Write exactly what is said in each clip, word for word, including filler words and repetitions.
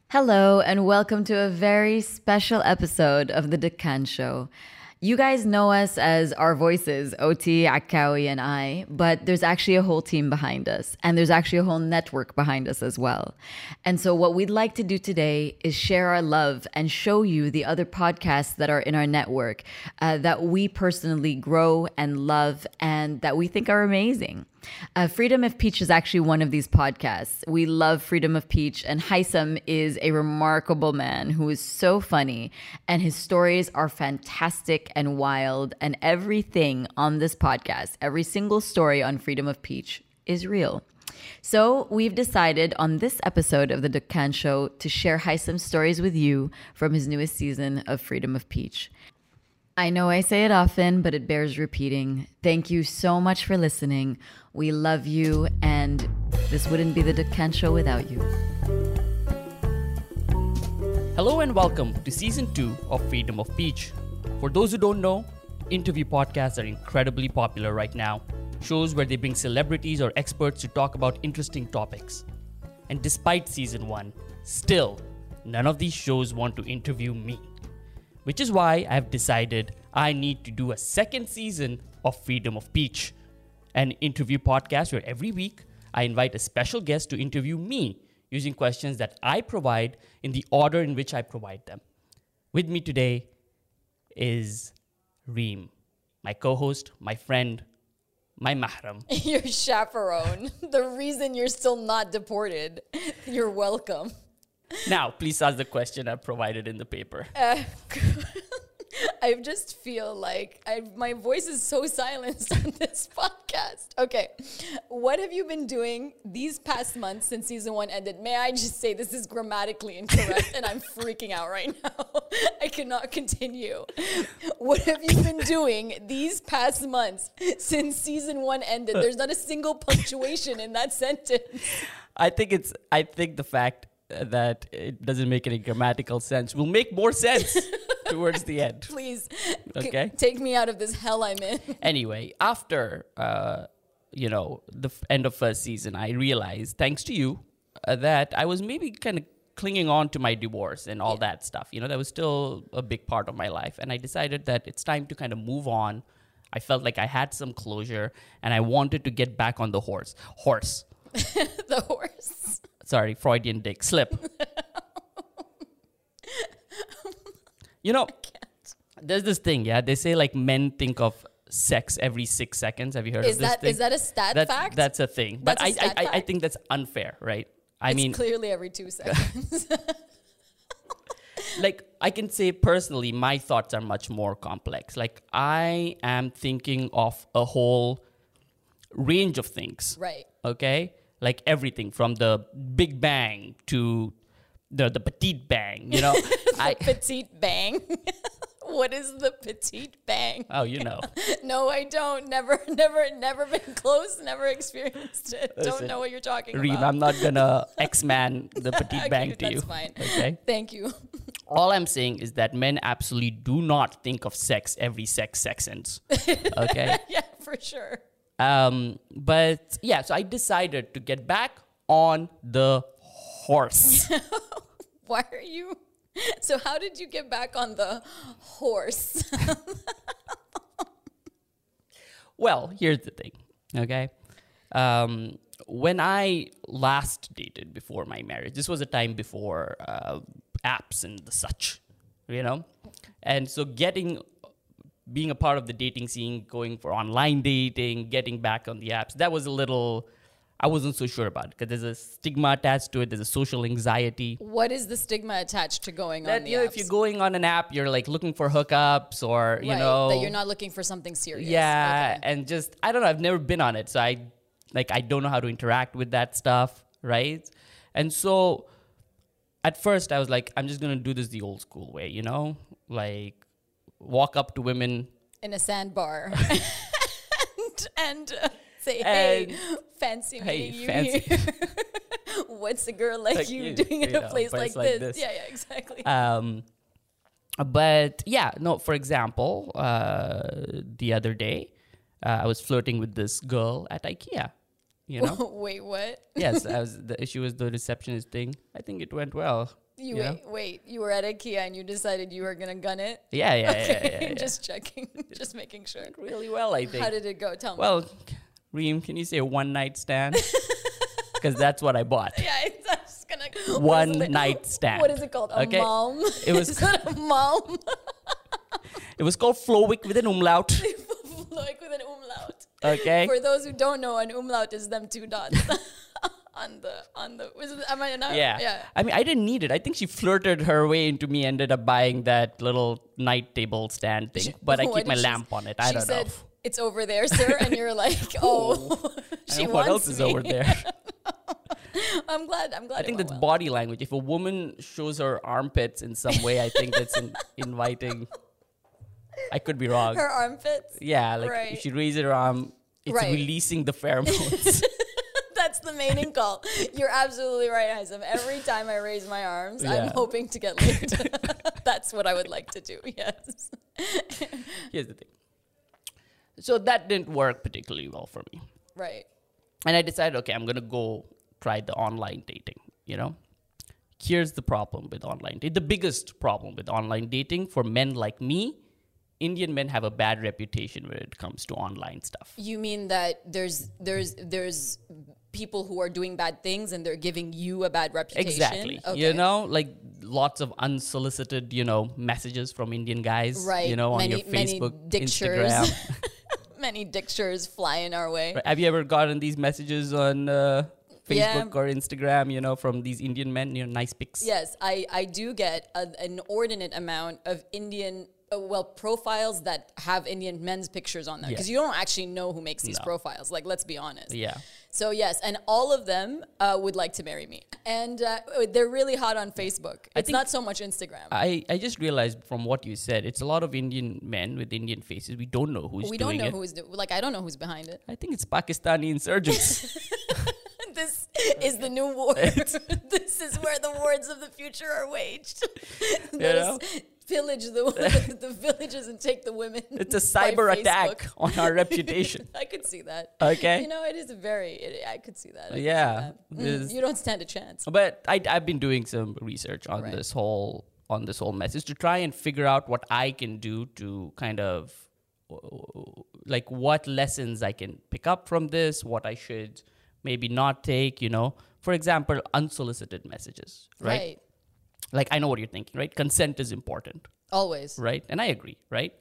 Hello, and welcome to a very special episode of The Deccan Show. You guys know us as our voices, O T, Akawi, and I, but there's actually a whole team behind us, and there's actually a whole network behind us as well. And so what we'd like to do today is share our love and show you the other podcasts that are in our network uh, that we personally grow and love and that we think are amazing. Uh, Freedom of Peach is actually one of these podcasts. We love Freedom of Peach, and Haitham is a remarkable man who is so funny, and his stories are fantastic and wild, and everything on this podcast, every single story on Freedom of Peach is real. So we've decided on this episode of The Deccan Show to share Haitham's stories with you from his newest season of Freedom of Peach. I know I say it often, but it bears repeating. Thank you so much for listening. We love you, and this wouldn't be The Deccan Show without you. Hello and welcome to Season two of Freedom of Peach. For those who don't know, interview podcasts are incredibly popular right now. Shows where they bring celebrities or experts to talk about interesting topics. And despite Season one, still, none of these shows want to interview me. Which is why I've decided I need to do a second season of Freedom of Peach, an interview podcast where every week I invite a special guest to interview me using questions that I provide in the order in which I provide them. With me today is Reem, my co-host, my friend, my mahram. Your chaperone. The reason you're still not deported. You're welcome. Now, please ask the question I provided in the paper. Uh, I just feel like I, my voice is so silenced on this podcast. Okay. What have you been doing these past months since season one ended? May I just say this is grammatically incorrect and I'm freaking out right now. I cannot continue. What have you been doing these past months since season one ended? There's not a single punctuation in that sentence. I think it's, I think the fact that it doesn't make any grammatical sense will make more sense towards the end. Please, okay, c- take me out of this hell I'm in. Anyway, after uh, you know the f- end of first season, I realized, thanks to you, uh, that I was maybe kind of clinging on to my divorce and all yeah. that stuff. You know, that was still a big part of my life, and I decided that it's time to kind of move on. I felt like I had some closure, and I wanted to get back on the horse. Horse. The horse. Sorry, Freudian dick slip. You know, there's this thing, yeah. They say like men think of sex every six seconds. Have you heard is of this that, thing? Is that a stat that's, fact? That's a thing. But that's I, I, I, I think that's unfair, right? I it's mean, clearly every two seconds. Like, I can say personally, my thoughts are much more complex. Like, I am thinking of a whole range of things. Right. Okay? Like everything from the Big Bang to the the Petite Bang, you know. the I, Petite Bang. What is the Petite Bang? Oh, you know. No, I don't. Never, never, never been close. Never experienced it. Listen, don't know what you're talking Reem, about. I'm not gonna X-man the Petite okay, Bang to that's you. Fine. Okay. Thank you. All I'm saying is that men absolutely do not think of sex every sex seconds. Okay. Yeah, for sure. Um, but yeah, so I decided to get back on the horse. Why are you? So how did you get back on the horse? Well, here's the thing, okay? Um, when I last dated before my marriage, this was a time before uh, apps and the such, you know? And so getting... being a part of the dating scene, going for online dating, getting back on the apps, that was a little, I wasn't so sure about it because there's a stigma attached to it. There's a social anxiety. What is the stigma attached to going that, on the you know, apps? if you're going on an app, you're like looking for hookups or, you right, know. that you're not looking for something serious. Yeah. Okay. And just, I don't know, I've never been on it. So I, like, I don't know how to interact with that stuff, right? And so at first I was like, I'm just going to do this the old school way, you know? Like, walk up to women in a sandbar and, and uh, say, hey, and, fancy hey, meeting you fancy. here. What's a girl like, like you, you doing in you a know, place, place like, like this? this? Yeah, yeah, exactly. Um, but yeah, no, for example, uh, the other day, uh, I was flirting with this girl at IKEA. You know? Wait, what? Yes, I was. The issue was the receptionist thing. I think it went well. You, you know? wait, wait, you were at IKEA and you decided you were going to gun it? Yeah, yeah, Okay, yeah, yeah, yeah, yeah. just checking, just making sure. Really well, I think. How did it go? Tell me. Well, Reem, can you say one night stand? Because that's what I bought. Yeah, it's I'm just gonna One what is it- night stand. What is it called? A Okay. mom? It was- Is it a mom? It was called Flowick with an umlaut. Like with an umlaut. Okay. For those who don't know, an umlaut is them two dots on the on the. Was it, am I not? Yeah. Yeah. I mean, I didn't need it. I think she flirted her way into me, ended up buying that little night table stand thing. But I What keep my did she- lamp on it. I she don't said, know. "It's over there, sir," and you're like, "Oh, she I know wants what else is me. over there. I'm glad. I'm glad. I think it that's went well. body language. If a woman shows her armpits in some way, I think that's in, inviting. I could be wrong. Her armpits. Yeah, like Right. if she raises her arm, it's Right. releasing the pheromones. That's the mating call. You're absolutely right, Haizam. Every time I raise my arms, I'm Yeah. hoping to get laid. That's what I would like to do. Yes. Here's the thing. So that didn't work particularly well for me. Right. And I decided, okay, I'm going to go try the online dating, you know? Here's the problem with online dating. The biggest problem with online dating for men like me, Indian men have a bad reputation when it comes to online stuff. You mean that there's there's there's people who are doing bad things and they're giving you a bad reputation? Exactly. Okay. You know, like lots of unsolicited, you know, messages from Indian guys, Right. you know, on Many- your many Facebook, dictures. Instagram. Many dictures flying our way. Right. Have you ever gotten these messages on uh, Facebook Yeah. or Instagram, you know, from these Indian men, you know, nice pics? Yes, I, I do get a, an inordinate amount of Indian, uh, well, profiles that have Indian men's pictures on them. Yeah. Because you don't actually know who makes these No. profiles. Like, let's be honest. Yeah. So, yes, and all of them uh, would like to marry me. And uh, they're really hot on Facebook. It's think- not so much Instagram. I, I just realized from what you said, it's a lot of Indian men with Indian faces. We don't know who's we don't doing know it. who's, do- like, I don't know who's behind it. I think it's Pakistani insurgents. This is the new war. This is where the wars of the future are waged. Let know? us pillage the, the villages and take the women. It's a by cyber Facebook. attack on our reputation. I could see that. Okay. You know, it is a very, it, I could see that. I could see Yeah. that. Mm, There's- you don't stand a chance. But I, I've been doing some research on Right. this whole on this whole message to try and figure out what I can do to kind of uh, like what lessons I can pick up from this, what I should maybe not take, you know. For example, unsolicited messages, right? Right. Like I know what you're thinking, right? Consent is important, Always. right? And I agree, right?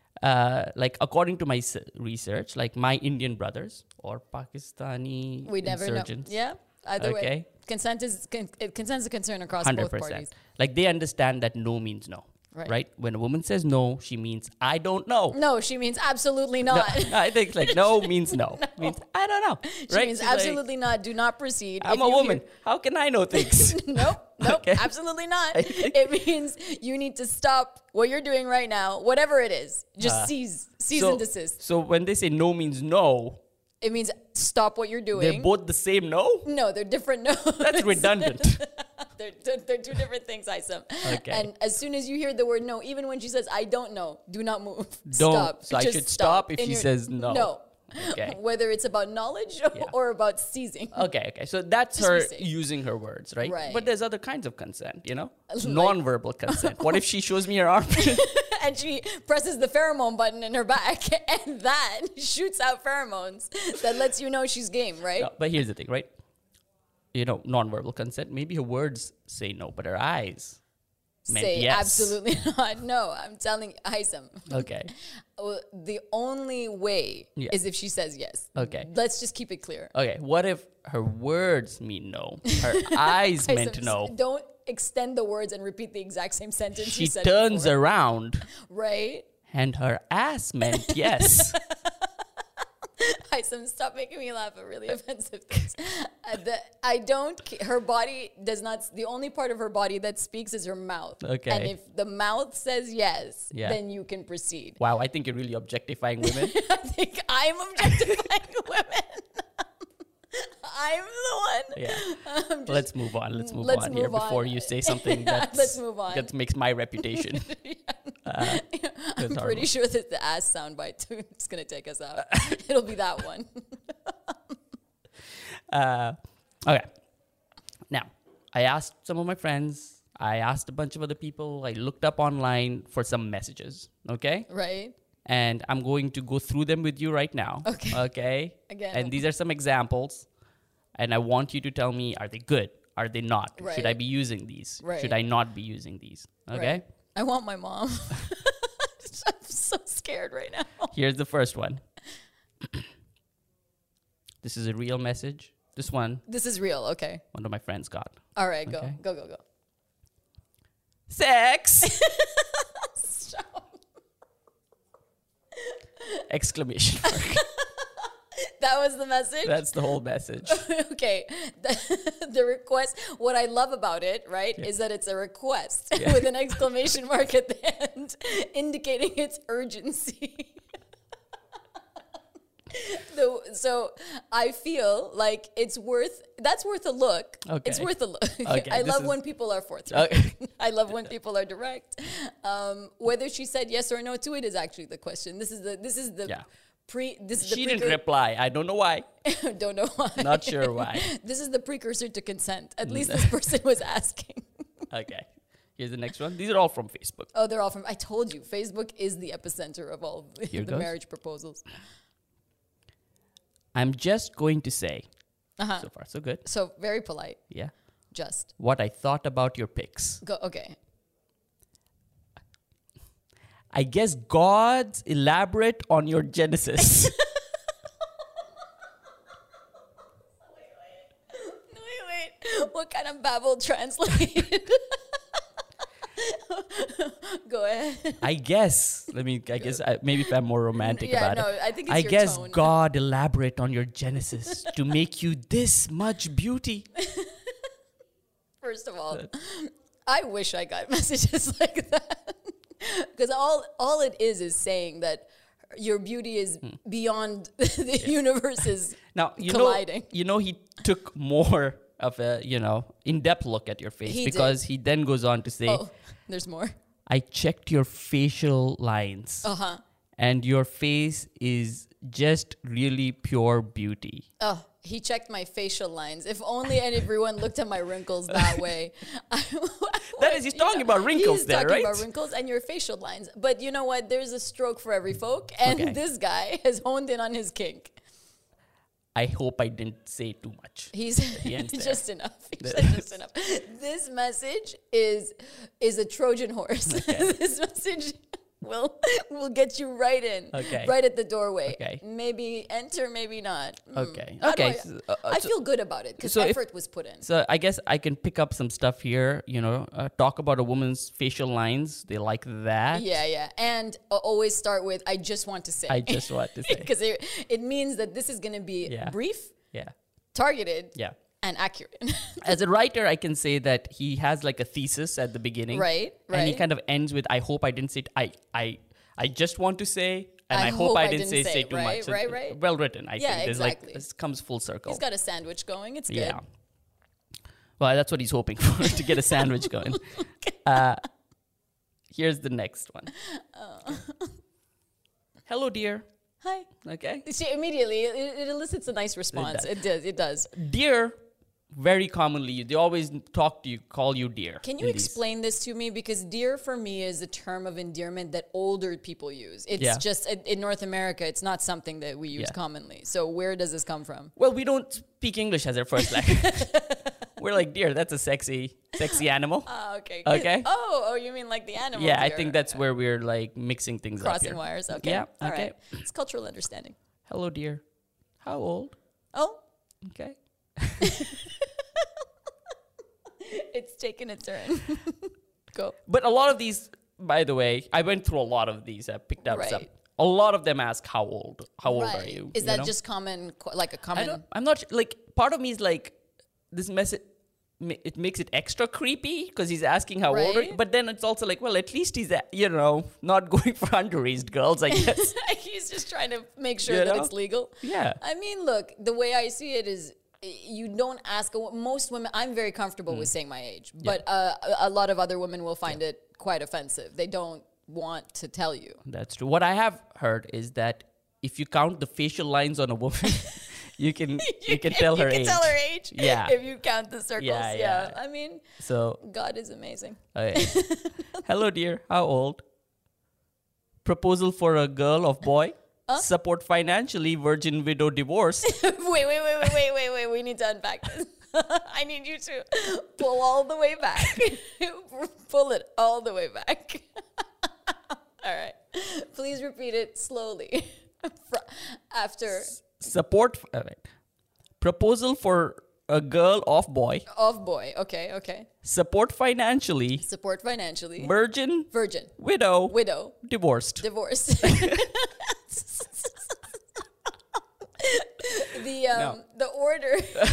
Uh, like according to my s- research, like my Indian brothers or Pakistani We never know. insurgents, Yeah. Either way. Okay. Consent is, con- it- consent is a concern across hundred both percent. parties. Like they understand that no means no, Right. right? When a woman says no, she means I don't know. No, she means absolutely No, not. I think like no means no. Means I don't know. She right? means She's like, absolutely not. Do not proceed. I'm If a you woman. hear- How can I know things? nope, nope, Okay. absolutely not. It means you need to stop what you're doing right now, whatever it is. Just Uh, cease, cease so, and desist. so when they say no means no, It means stop what you're doing. they're both the same no? no, they're different. No, That's redundant. they're, they're, they're two different things, Isam. Okay. And as soon as you hear the word no, even when she says I don't know, do not move. Don't. Stop. So I Just should stop if in she your- says no. No. Okay. Whether it's about knowledge or about seizing. Okay, okay. So that's Just her be safe. using her words, right? Right. But there's other kinds of consent, you know? Like- Non-verbal consent. What if she shows me her armpit? And she presses the pheromone button in her back, and that shoots out pheromones that lets you know she's game, right? No, but here's the thing, right? You know, non-verbal consent. Maybe her words say no, but her eyes meant Say yes. absolutely not. No, I'm telling Haisam. Okay. Well, the only way Yeah. is if she says yes. Okay. Let's just keep it clear. Okay. What if her words mean no? Her eyes meant Haisam, no. Don't extend the words and repeat the exact same sentence She you said turns before, around right? and her ass meant yes. Haisam, stop making me laugh at really offensive things. Uh, the, I don't, ca- her body does not, the only part of her body that speaks is her mouth. Okay. And if the mouth says yes, Yeah. then you can proceed. Wow, I think you're really objectifying women. I think I'm objectifying women. I'm the one. Yeah. Let's move on. Let's move Let's on here move on. before you say something that Let's move on. that makes my reputation. Uh, I'm it's pretty horrible. sure that the ass soundbite is going to take us out. It'll be that one. Uh, okay. Now, I asked some of my friends. I asked a bunch of other people. I looked up online for some messages. Okay. Right. And I'm going to go through them with you right now. Okay. Okay. Again. And these are some examples. And I want you to tell me, are they good? Are they not? Right. Should I be using these? Right. Should I not be using these? Okay. Right. I want my mom. I'm so scared right now. Here's the first one. This is a real message. This one, This is real. Okay. one of my friends got. All right. Go. Okay. Go. Go. Go. Sex! Stop. Exclamation mark. That was the message. That's the whole message. Okay. The, the request, what I love about it, right, Yeah. is that it's a request Yeah. with an exclamation mark at the end indicating its urgency. The, so I feel like it's worth, that's worth a look. Okay. It's worth a look. Okay, I this love is- when people are forthright. Okay. I love when people are direct. Um, whether she said yes or no to it is actually the question. This is the, this is the Yeah. pre, this is the She didn't precur- reply. I don't know why. Don't know why. Not sure why. This is the precursor to consent. At least this person was asking. Okay. Here's the next one. These are all from Facebook. Oh, they're all from, I told you, Facebook is the epicenter of all the, Here the goes. marriage proposals. I'm just going to say, Uh-huh. so far so good. So very polite. Yeah. Just What I thought about your pics. go. Okay. I guess God's elaborate on your Genesis. Wait, wait. What kind of babble translated? Go ahead. I guess. Let me. I guess. I, maybe if I'm more romantic Yeah, about no, it. I think it's I your guess tone. God elaborate on your Genesis to make you this much beauty. First of all, I wish I got messages like that. Because all all it is is saying that your beauty is Hmm. beyond the universe's Now you colliding. know. You know he took more of a you know in-depth look at your face He because he then goes on to say, Oh, there's more. I checked your facial lines. Uh huh. And your face is just really pure beauty. Oh, he checked my facial lines. If only and everyone looked at my wrinkles that way. That is, he's You talking know, about wrinkles he's there, talking right? about wrinkles and your facial lines. But you know what? There's a stroke for every folk. And Okay. this guy has honed in on his kink. I hope I didn't say too much. He's ends there. just enough. He said just enough. This message is is a Trojan horse. Okay. This message will will get you right in, Okay. right at the doorway. Okay. Maybe enter, maybe not. Mm. Okay. How do Okay. I, so, uh, I so- feel good about it because so if- effort was put in. So I guess I can pick up some stuff here. You know, uh, talk about a woman's facial lines. They like that. Yeah, yeah. And uh, always start with, I just want to say. I just want to say. Because it, it means that this is going to be Yeah. brief, Yeah. targeted, Yeah. and accurate. As a writer, I can say that he has like a thesis at the beginning. Right, And he right. kind of ends with, I hope I didn't say, t- I, I, I just want to say, and I, hope, I didn't, say, say too right, much. So right, right. Well written, I Yeah, think. There's exactly. like, this comes full circle. He's got a sandwich going. It's good. Yeah. Well, that's what he's hoping for, to get a sandwich going. Uh, here's the next one. Oh. Hello, dear. Hi. Okay. She immediately, it, it elicits a nice response. does. It does. It does. Dear, very commonly, they always talk to you, call you dear. Can you in these. explain this to me? Because dear for me is a term of endearment that older people use. It's Yeah. just in- in North America, it's not something that we use Yeah. commonly. So where does this come from? Well, we don't speak English as our first language. We're like, dear, that's a sexy, sexy animal. Oh, okay. Okay. Oh, oh, you mean like the animal? Yeah, I deer. think that's where we're like mixing things up Crossing here. wires. Okay. Yeah, All okay. right. It's cultural understanding. Hello, dear. How old? Oh, Okay. it's taken a turn. Go. But a lot of these, by the way, I went through a lot of these. I picked up Right. some. A lot of them ask, how old? How old are Right. you? Is You that know? just common, co- like a I common? don't, I'm not, like, part of me is like, this message, it makes it extra creepy because he's asking how old are you. Right. But then it's also like, well, at least he's, uh, you know, not going for underage girls, I guess. He's just trying to make sure You that know? it's legal. Yeah. I mean, look, the way I see it is you don't ask a, most women. I'm very comfortable Mm. with saying my age, but uh, a, a lot of other women will find it quite offensive. They don't want to tell you. That's true. What I have heard is that if you count the facial lines on a woman, you can you, You can tell you her can age. tell her age. Yeah. If you count the circles. Yeah, Yeah. yeah. I mean, So, God is amazing. okay. Hello, dear. How old? Proposal for a girl of boy. Support financially. Virgin widow divorce. wait, wait, wait, wait, wait, wait, wait. We need to unpack this. I need you to pull all the way back. Pull it all the way back. All right. Please repeat it slowly. After Support. All right. Proposal for a girl of boy. of boy. Okay, okay. Support financially. Support financially. Virgin Virgin. widow Widow. divorced. Divorced. the um No. the order.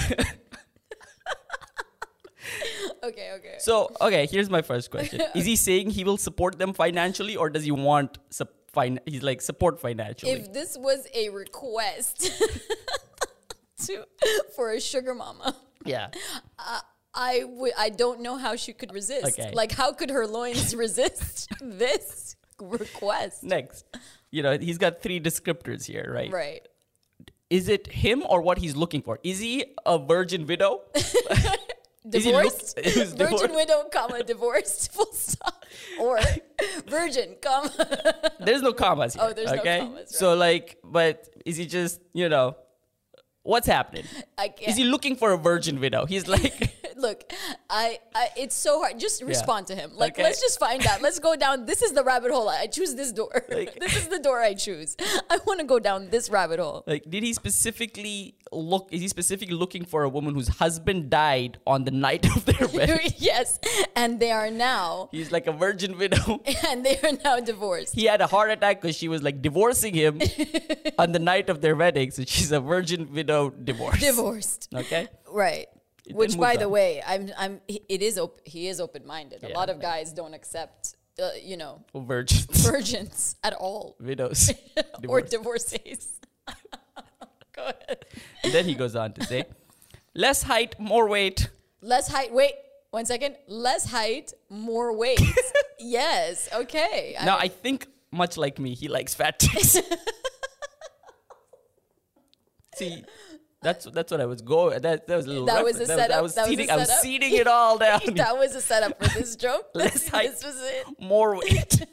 okay, okay. So, okay, here's my first question. Is he saying he will support them financially, or does he want sup- fin- he's like support financially? If this was a request to for a sugar mama, yeah. I would I don't know how she could resist. Okay. Like, how could her loins resist this request? Next. You know, he's got three descriptors here, right? Right. Is it him or what he's looking for? Is he a virgin widow? Is he look- Divorced, he was virgin divorced? widow, comma, divorced, full stop, or virgin, comma. There's no commas here. Oh, there's no okay? commas, So, like, but is he just, you know, what's happening? I can't. Is he looking for a virgin widow? He's like, Look, I, I, it's so hard. Just respond to him. Like, Okay. let's just find out. Let's go down. This is the rabbit hole. I choose this door. Like- this is the door I choose. I want to go down this rabbit hole. like, did he specifically look, is he specifically looking for a woman whose husband died on the night of their wedding? Yes, and they are now, He's like a virgin widow. and they are now divorced. He had a heart attack because she was like divorcing him on the night of their wedding. So she's a virgin widow divorce. Divorced. Okay. Right. It Which, then by moves the on. way, I'm, I'm. he- It is. Op- he is open-minded. A Yeah, lot of right. guys don't accept, uh, you know, Virgins. virgins at all, Widows. or Divorce. divorcees. Go ahead. And then he goes on to say, less height, more weight. Less height. Wait, one second. Less height, more weight. Yes. Okay. Now, I think, much like me, he likes fat chicks. See, that's that's what I was going. That that was a little. That was reference. a That setup? I was That was a seeding. I was setup? seeding it all down. that was a setup for this joke. Less this, height. this was it. More weight.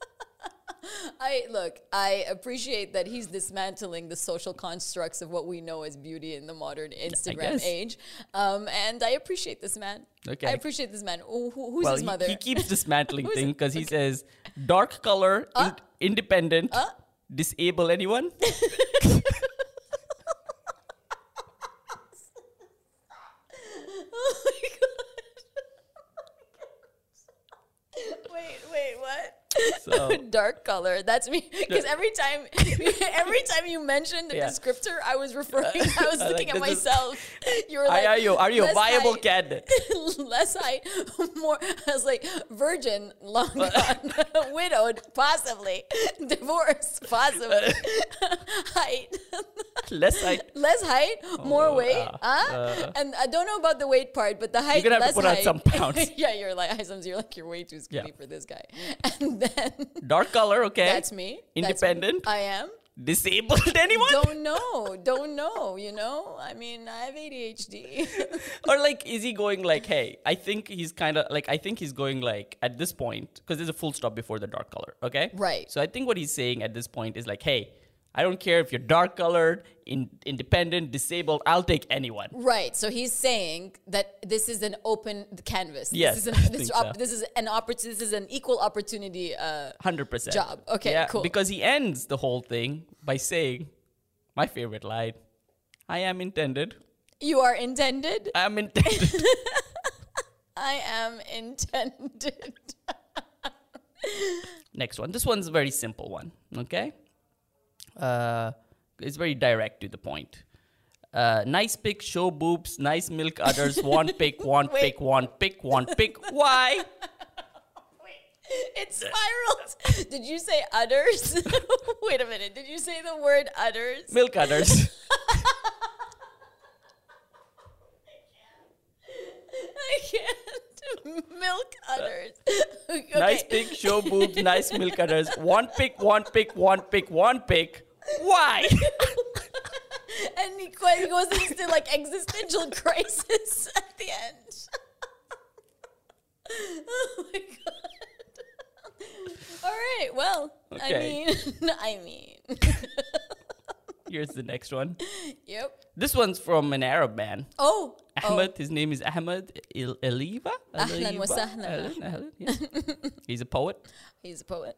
I look. I appreciate that he's dismantling the social constructs of what we know as beauty in the modern Instagram guess. age, um, and I appreciate this man. Okay. I appreciate this man. Who, who- who's well, his he, mother? he keeps dismantling Who's thing it? because he says dark color, in- independent, Uh? disable anyone. Oh my god! Wait, wait, what? So Dark color. That's me. Because every time, every time you mentioned the Yeah. descriptor, I was referring. I was I looking like at this is- myself. You were are, like, are you are you a less viable height, candidate? less height, more. I was like, virgin, long gone, widowed, possibly, divorced, possibly, height, Less height. less height, more weight. uh, huh? uh. and I don't know about the weight part, but the height. gonna have to less put on height. some pounds. Yeah, you're like, hi, Sams, you're like, you're way too skinny Yeah. for this guy. And then Dark color, okay. that's me. That's me. Independent. I am. Disabled anyone? Don't know. Don't know. You know. I mean, I have A D H D. Or like, is he going like, hey, I think he's kind of like, I think he's going like at this point, because there's a full stop before the dark color, okay? Right. So I think what he's saying at this point is like, hey, I don't care if you're dark colored, in, independent, disabled, I'll take anyone. Right. So he's saying that this is an open canvas. Yes, This is I an, this, think op- so. this is an oppor- This is an equal opportunity. Uh, one hundred percent. Job. Okay, yeah, cool. Because he ends the whole thing by saying, my favorite line, I am intended. you are intended. I am intended. I am intended. Next one. This one's a very simple one, okay? Uh, it's very direct to the point. Uh, nice pic, show boobs, nice milk udders, want pic, want Wait. pic, want pic, want pic. Why? It spiraled. Did you say udders? Wait a minute. Did you say the word udders? Milk udders. I can't. Milk udders. Okay. Nice pic, show boobs, nice milk udders, want pic, want pic, want pic, want pic. Why? And he, qu- he goes into like existential crisis at the end. Oh my god. All right, well, Okay. I mean, I mean. Here's the next one. Yep. This one's from an Arab man. Oh. Ahmed, his name is Ahmed El- Eliva. Ahlan wa Eliva? sahlan. Ahlan, ahlan, yeah. He's a poet. Oh, he's a poet.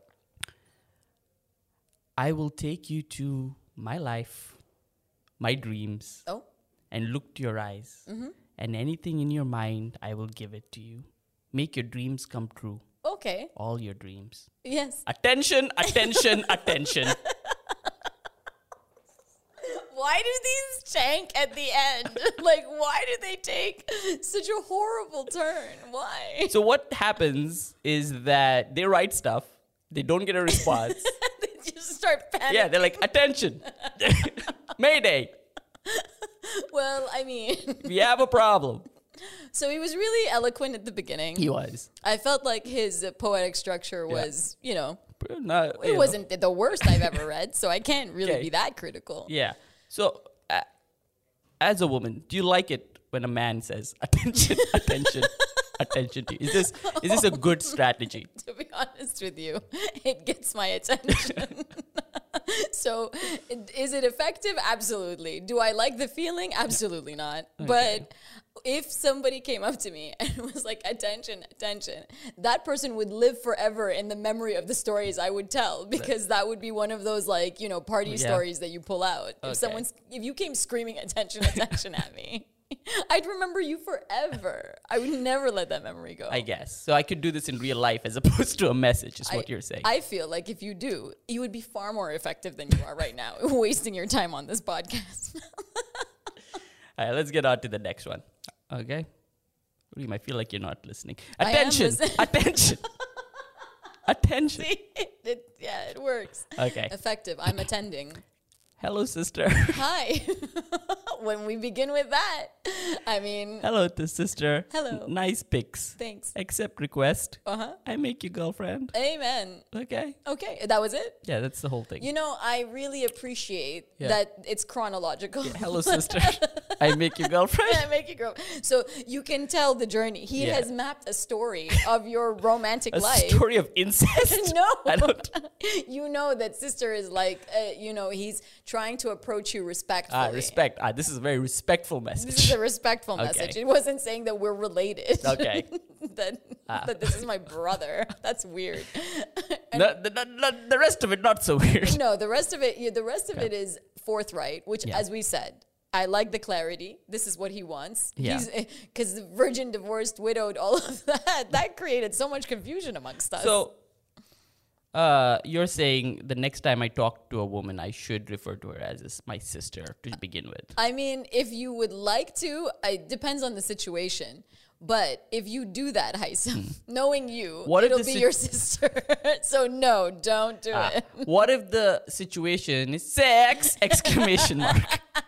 I will take you to my life, my dreams, Oh. and look to your eyes. Mm-hmm. And anything in your mind, I will give it to you. Make your dreams come true. Okay. All your dreams. Yes. Attention, attention, attention. Why do these tank at the end? Like, why do they take such a horrible turn? Why? So what happens is that they write stuff. They don't get a response. They just start panicking. Yeah, they're like, attention. Mayday. Well, I mean, We have a problem. so he was really eloquent at the beginning. He was. I felt like his uh, poetic structure Yeah. was, you know, Not, you it know. wasn't the worst I've ever read, so I can't really Okay. be that critical. Yeah. So, uh, as a woman, do you like it when a man says attention, attention, attention to you? Is this is this a good strategy? To be honest with you, it gets my attention. So, it- is it effective? Absolutely. Do I like the feeling? Absolutely not. But if somebody came up to me and was like, attention, attention, that person would live forever in the memory of the stories I would tell, because that would be one of those, like, you know, party Yeah. stories that you pull out. If Okay. someone's, if you came screaming attention, attention at me, I'd remember you forever. I would never let that memory go. I guess. So I could do this in real life as opposed to a message, is what I- you're saying. I feel like if you do, you would be far more effective than you are right now, wasting your time on this podcast. All right, let's get on to the next one. Okay? You might feel like you're not listening. I am Attention! listening. Attention! Attention! See, it, yeah, it works. Okay. Effective. I'm attending. Hello, sister. Hi. When we begin with that, I mean, Hello to sister. Hello. N- nice pics. thanks. Accept request. Uh huh. I make you girlfriend. Amen. Okay. Okay, that was it. Yeah, that's the whole thing. You know, I really appreciate Yeah. that it's chronological. Hello, sister. I make you girlfriend. I make you grow. So you can tell the journey. He Yeah. has mapped a story of your romantic A life. story of incest. No, I don't. you know that sister is like, uh, you know, he's trying to approach you respectfully. Ah, respect. Ah, this is a very respectful This is message. a respectful Okay. message. It wasn't saying that we're related. Okay. that Ah. that this is my brother. That's weird. No, the, the, the, the rest of it not so weird. No, the rest of it, yeah, the rest of it is forthright, which, Yeah. as we said, I like the clarity. This is what he wants. Yeah. Because virgin, divorced, widowed, all of that, that created so much confusion amongst us. So, uh, you're saying the next time I talk to a woman, I should refer to her as is my sister to begin with. I mean, if you would like to, it depends on the situation. But if you do that, Haitham, knowing you, Hmm. What if it'll the be sit- your sister. So no, don't do Ah, it. what if the situation is sex! Exclamation mark.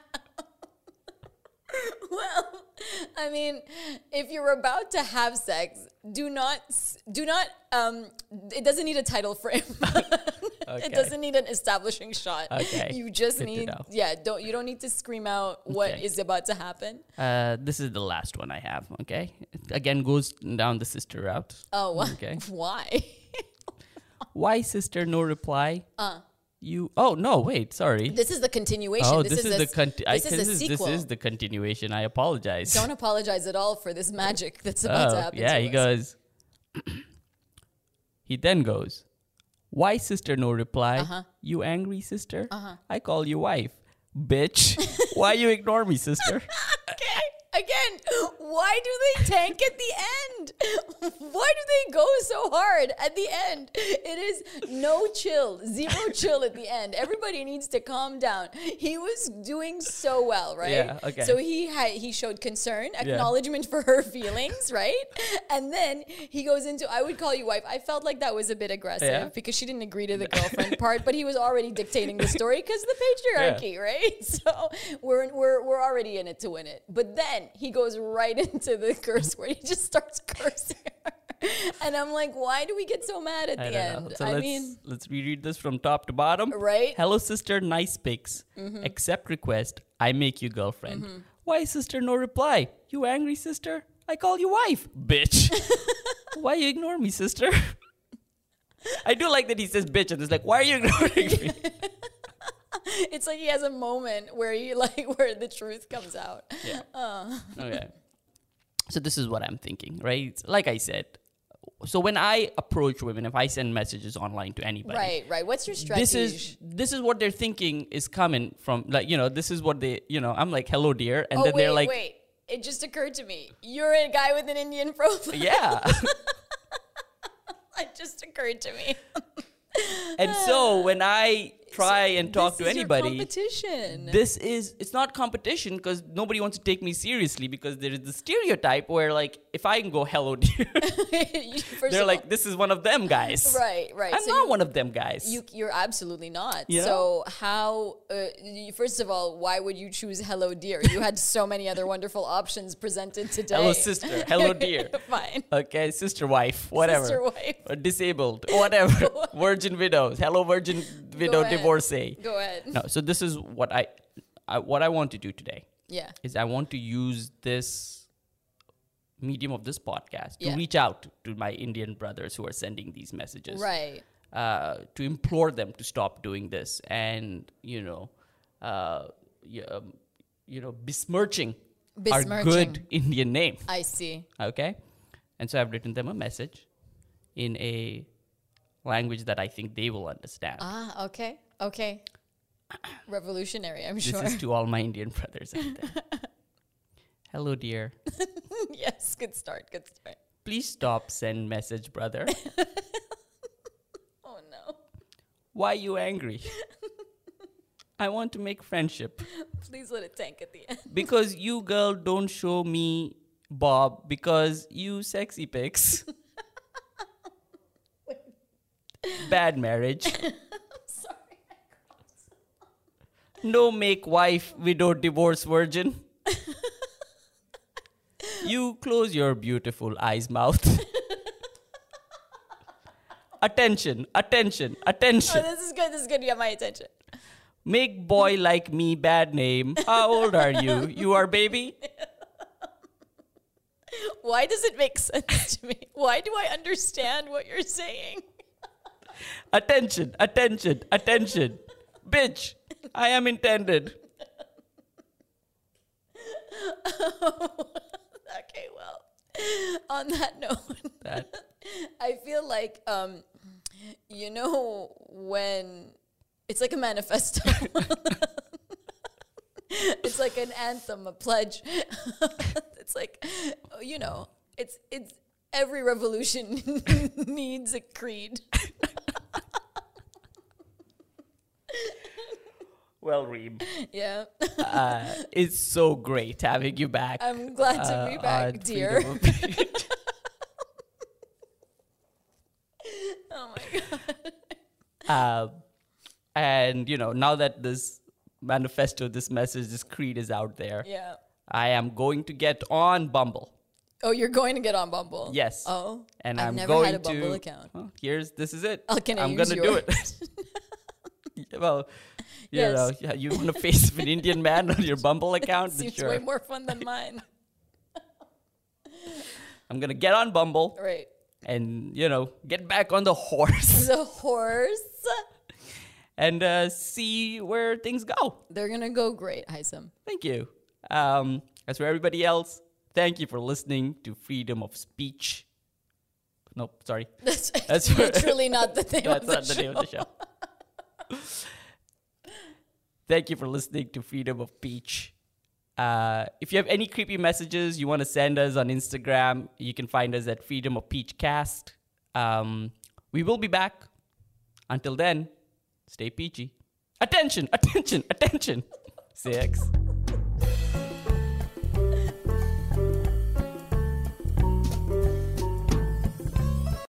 Well, I mean, if you're about to have sex, do not, s- do not, um, it doesn't need a title frame. Okay. It doesn't need an establishing shot. Okay. You just Good to need, know. yeah, don't, you don't need to scream out what Okay. is about to happen. Uh, this is the last one I have, okay? It again goes down the sister route. Oh, wha- Okay. why? Why, sister, no reply? Uh. You, oh, no, wait, sorry. This is the continuation. Oh, this, this, is, a, the s- conti- I this can- is a this, is, sequel. this is the continuation. I apologize. Don't apologize at all for this magic that's about to Oh, happen. yeah, to he us. goes. He then goes, why, sister, no reply? Uh-huh. You angry, sister? Uh-huh. I call you wife. Bitch. Why you ignore me, sister? Okay. Again, why do they tank at the end? Why do they go so hard at the end? It is no chill, zero chill at the end. Everybody needs to calm down. He was doing so well, right? Yeah, okay. So he had he showed concern, acknowledgement for her feelings, right? And then he goes into, I would call you wife. I felt like that was a bit aggressive Yeah. because she didn't agree to the girlfriend part, but he was already dictating the story because the patriarchy, right? So we're, we're, we're already in it to win it. But then he goes right into the curse word. He just starts cursing her. And I'm like, why do we get so mad at I the don't end? know. So I let's, mean, let's reread this from top to bottom. right? Hello, sister, nice pics. Mm-hmm. Accept request. I make you girlfriend. Why, sister, no reply? You angry, sister? I call you wife, bitch. Why you ignore me, sister? I do like that he says bitch and it's like, why are you ignoring me? It's like he has a moment where he like where the truth comes out. Yeah. Uh. Okay. So this is what I'm thinking, right? Like I said, so when I approach women, if I send messages online to anybody, Right, right. What's your strategy? this is this is what they're thinking is coming from, like, you know, this is what they, you know, I'm like, hello, dear, and oh, then wait, they're like, wait. It just occurred to me. You're a guy with an Indian profile. yeah. It just occurred to me. And so when I try and talk This to is your anybody, competition. this is, it's not competition because nobody wants to take me seriously because there is the stereotype where, like, if I can go hello, dear, First they're of like, all- this is one of them guys. right, right. I'm So not you- one of them guys. You, you're absolutely not. You know? So how? Uh, you, first of all, why would you choose "Hello, dear"? You had so many other wonderful options presented today. Hello, sister. Hello, dear. Fine. Okay, sister, wife, whatever. Sister, wife. Or disabled, whatever. Virgin widows. Hello, virgin widow ahead. divorcee. Go ahead. No, so this is what I, I, what I want to do today Yeah. is I want to use this medium of this podcast to Yeah. reach out to my Indian brothers who are sending these messages. Right. Uh, to implore them to stop doing this and, you know, uh, y- um, you know, besmirching, our Besmirching. good Indian name. I see. Okay? And so I've written them a message in a language that I think they will understand. Ah. Okay. Okay. Revolutionary. I'm This sure. is to all my Indian brothers out there. Hello, dear. Yes. Good start. Good start. Please stop send message, brother. Oh no. Why you angry? I want to make friendship. Please let it tank at the end. Because you, girl, don't show me Bob because you sexy pics. Bad marriage. Sorry. No make wife, widow, divorce, virgin. You close your beautiful eyes, mouth. Attention, attention, attention. Oh, this is good. This is good. You have my attention. Make boy like me bad name. How old are you? You are baby? Why does it make sense to me? Why do I understand what you're saying? Attention, attention, attention. Bitch, I am intended. Okay, well, on that note, That. I feel like, um, you know, when it's like a manifesto, it's like an anthem, a pledge. It's like, you know, it's it's every revolution needs a creed. Well, Reem, Yeah, uh, it's so great having you back. I'm glad to uh, be back, on dear. Freedom of Speech. Oh my god. Uh, and, you know, now that this manifesto, this message, this creed is out there, Yeah. I am going to get on Bumble. Oh, you're going to get on Bumble? Yes. Oh, And I've I'm never going had a Bumble to, account. Well, here's, this is it. Oh, can I I'm use going to do yours? it. Well, you Yes. know, yeah, you want a face of an Indian man on your Bumble account? Then Seems sure. way more fun than mine. I'm going to get on Bumble Right. and, you know, get back on the horse The horse. and uh, see where things go. They're gonna go great, Haitham. Thank you. Um, as for everybody else, thank you for listening to Freedom of Speech. Nope, sorry. That's, That's literally not the name That's of the not the show. name of the show. Thank you for listening to Freedom of Speech. Uh, if you have any creepy messages you want to send us on Instagram, you can find us at Freedom of Peach Cast. Um, we will be back. Until then, stay peachy. Attention, attention, attention. Six.